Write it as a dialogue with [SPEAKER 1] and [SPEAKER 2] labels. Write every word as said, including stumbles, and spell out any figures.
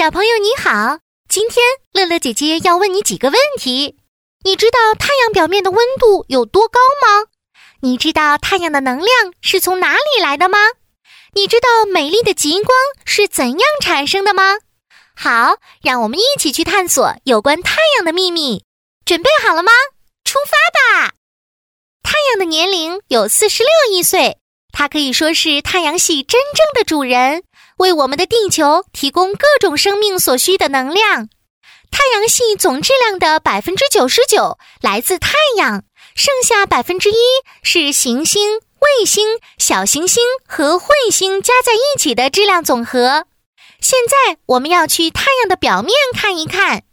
[SPEAKER 1] 小朋友你好，今天乐乐姐姐要问你几个问题。你知道太阳表面的温度有多高吗？你知道太阳的能量是从哪里来的吗？你知道美丽的极光是怎样产生的吗？好，让我们一起去探索有关太阳的秘密。准备好了吗？出发吧！太阳的年龄有四十六亿岁，它可以说是太阳系真正的主人，为我们的地球提供各种生命所需的能量。太阳系总质量的 百分之九十九 来自太阳，剩下 百分之一 是行星、卫星、小行星和彗星加在一起的质量总和。现在我们要去太阳的表面看一看。